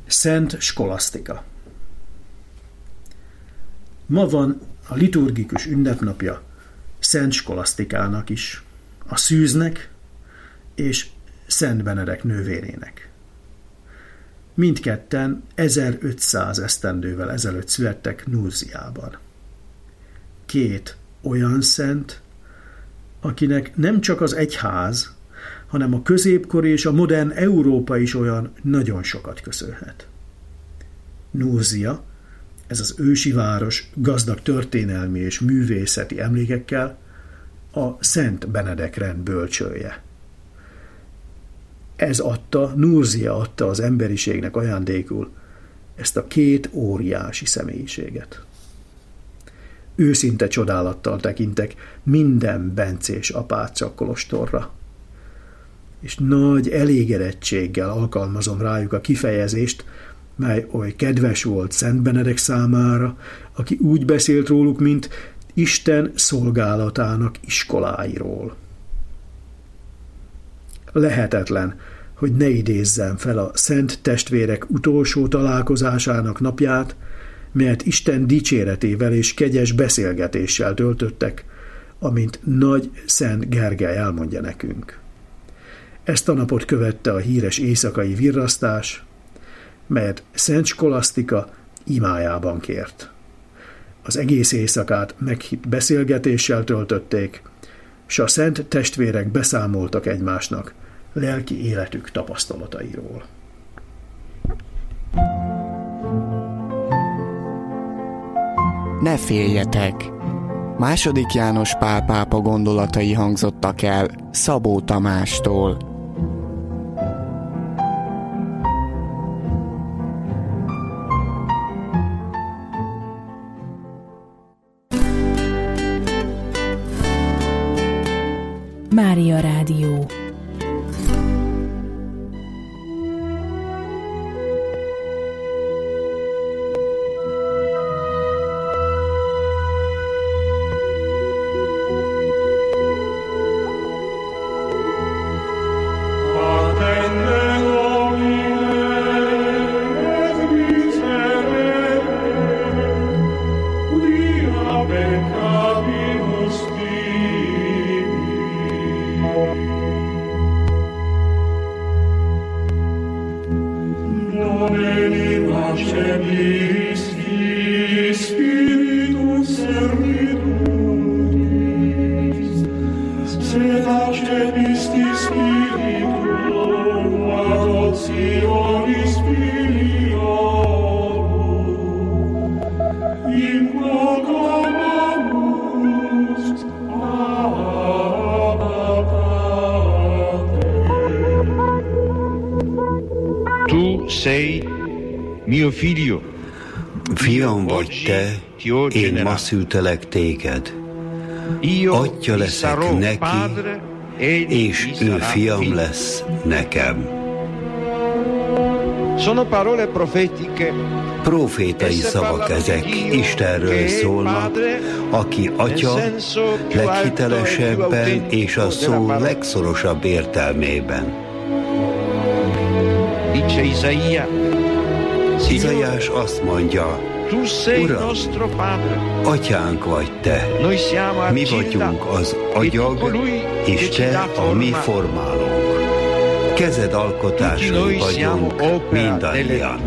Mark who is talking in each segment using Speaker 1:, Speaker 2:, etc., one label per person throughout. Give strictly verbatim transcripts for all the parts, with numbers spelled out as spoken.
Speaker 1: Szent Skolasztika. Ma van a liturgikus ünnepnapja Szent Skolasztikának is, a szűznek és Szent Benedek nővérének. Mindketten ezerötszáz esztendővel ezelőtt születtek Nurziában. Két olyan szent, akinek nem csak az egyház, hanem a középkori és a modern Európa is olyan nagyon sokat köszönhet. Nurzia, ez az ősi város gazdag történelmi és művészeti emlékekkel, a Szent Benedek rend bölcsője. Ez adta, Nurzia adta az emberiségnek ajándékul ezt a két óriási személyiséget. Őszinte csodálattal tekintek minden bencés apáca kolostorra, és nagy elégedettséggel alkalmazom rájuk a kifejezést, mely oly kedves volt Szent Benedek számára, aki úgy beszélt róluk, mint Isten szolgálatának iskoláiról. Lehetetlen, hogy ne idézzem fel a szent testvérek utolsó találkozásának napját, melyet Isten dicséretével és kegyes beszélgetéssel töltöttek, amint nagy Szent Gergely elmondja nekünk. Ezt a napot követte a híres éjszakai virrasztás, melyet Szent Skolasztika imájában kért. Az egész éjszakát meghitt beszélgetéssel töltötték, s a szent testvérek beszámoltak egymásnak lelki életük tapasztalatairól.
Speaker 2: Ne féljetek! Második János Pál pápa gondolatai hangzottak el Szabó Tamástól.
Speaker 3: Mária Rádió.
Speaker 4: Fiam vagy te, én ma szültelek téged. Atya leszek neki, és ő fiam lesz nekem. Profétai szavak ezek, Istenről szólnak, aki atya leghitelesebben és a szó legszorosabb értelmében. Izaiás azt mondja, Uram, atyánk vagy te, mi vagyunk az agyag, és te a mi formálónk. Kezed alkotásai vagyunk mindannyian.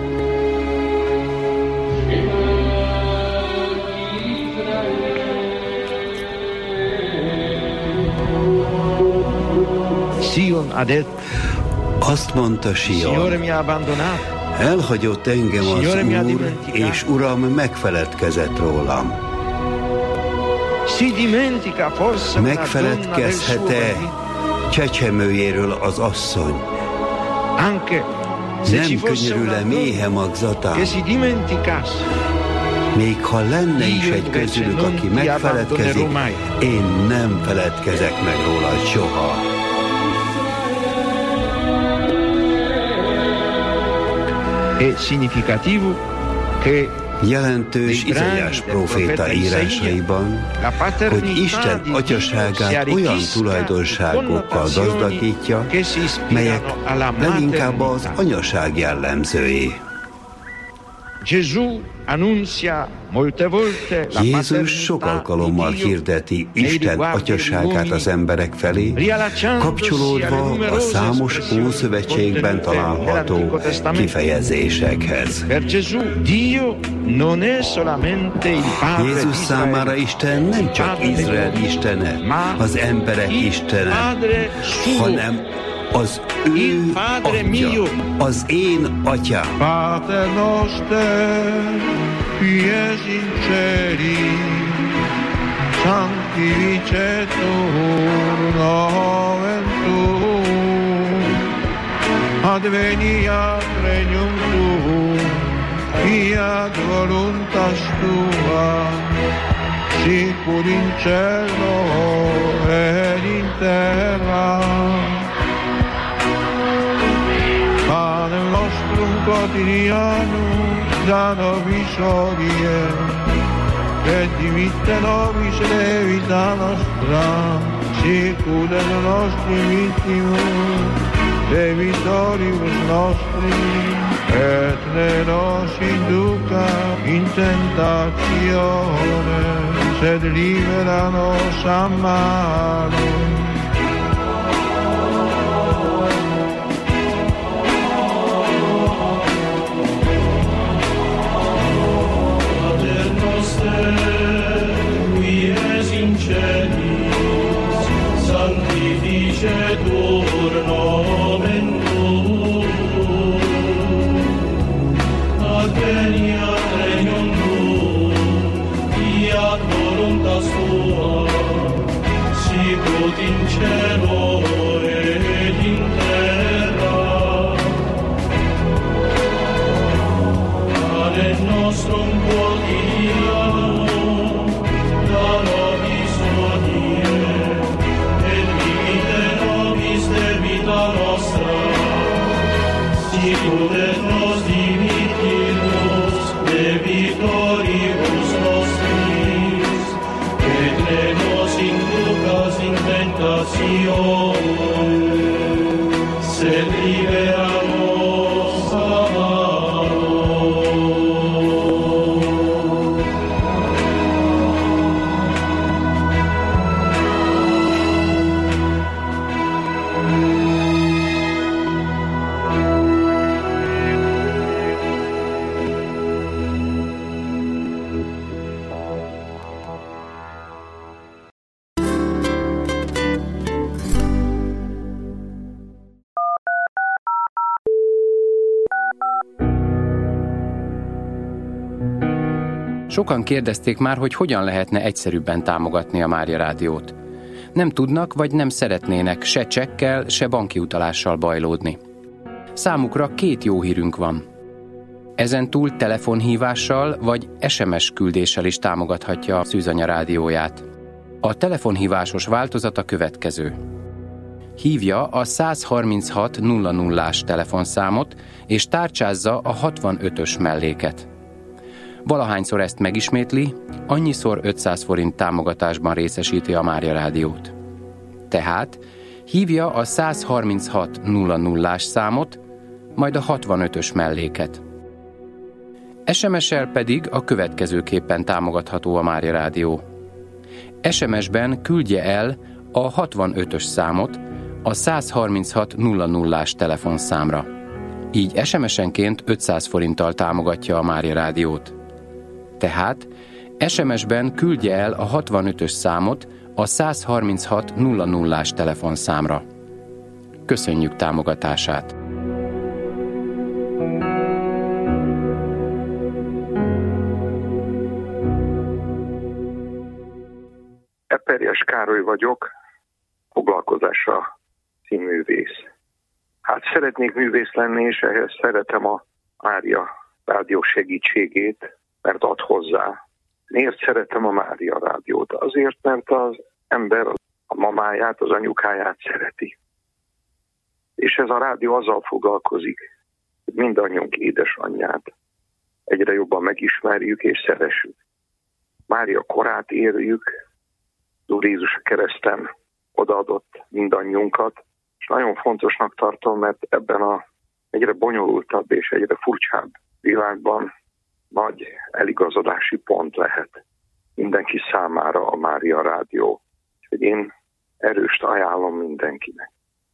Speaker 4: Azt mondta Sion, elhagyott engem az Úr, és Uram megfeledkezett rólam. Megfeledkezhet-e csecsemőjéről az asszony? Nem könyörül-e méhe magzatán? Még ha lenne is egy közülük, aki megfeledkezik, én nem feledkezek meg róla soha. Jelentős Izaiás próféta írásaiban, hogy Isten atyaságát olyan tulajdonságokkal gazdagítja, melyek leginkább az anyaság jellemzői. Jézus sok alkalommal hirdeti Isten atyaságát az emberek felé, kapcsolódva a számos Ószövetségben található kifejezésekhez. Jézus számára Isten nem csak Izrael istene, az emberek istene, hanem az ő atya, az én atyám.
Speaker 5: Pater noster, qui es in celi, sanctificetur nomen tuum, adveniat regnum tuum, fiat voluntas tua, sicur in cielo et in terra. Panem nostrum quotidianum da nobis hodie, et dimitte nobis levita nostra, sicut et nostri vittimus, debitoribus nostri, et ne nos induca in tentatione, sed libera nos a malo. Qui es in celis, sanctificetur nomen tuum, adveniat regnum tuum, fiat voluntas tua, sicut in cielo et in terra. Panem nostrum quotidianum da nobis hodie, et dimitte nobis debita nostra, sicut et nos dimittimus debitoribus nostris, et ne nos inducas in tentatione, sed libera nos a malo.
Speaker 6: Sokan kérdezték már, hogy hogyan lehetne egyszerűbben támogatni a Mária Rádiót. Nem tudnak, vagy nem szeretnének se csekkel, se banki utalással bajlódni. Számukra két jó hírünk van. Ezentúl telefonhívással vagy es em es küldéssel is támogathatja a Szűzanya rádióját. A telefonhívásos változat a következő. Hívja a száz harminchat nulla nullás telefonszámot, és tárcsázza a hatvanötös melléket. Valahányszor ezt megismétli, annyiszor ötszáz forint támogatásban részesíti a Mária Rádiót. Tehát hívja a száz harminchat nulla nullás számot, majd a hatvanötös melléket. es em es-el pedig a következőképpen támogatható a Mária Rádió. es em es-ben küldje el a hatvanötös számot a száz harminchat nulla nullás telefonszámra. Így es em es-enként ötszáz forinttal támogatja a Mária Rádiót. Tehát es em es-ben küldje el a hatvanötös számot a száz harminchat nulla nullás telefonszámra. Köszönjük támogatását!
Speaker 7: Eperjes Károly vagyok, foglalkozásra színművész. Hát szeretnék művész lenni, és ehhez szeretem a Mária Rádió segítségét, mert ad hozzá. Miért szeretem a Mária Rádiót? Azért, mert az ember a mamáját, az anyukáját szereti. És ez a rádió azzal foglalkozik, hogy mindannyiunk édesanyját egyre jobban megismerjük és szeressük. Mária korát érjük, Úr Jézus a kereszten odaadott mindannyiunkat, és nagyon fontosnak tartom, mert ebben a egyre bonyolultabb és egyre furcsább világban nagy eligazodási pont lehet mindenki számára a Mária Rádió. Úgyhogy én erőst ajánlom mindenkinek.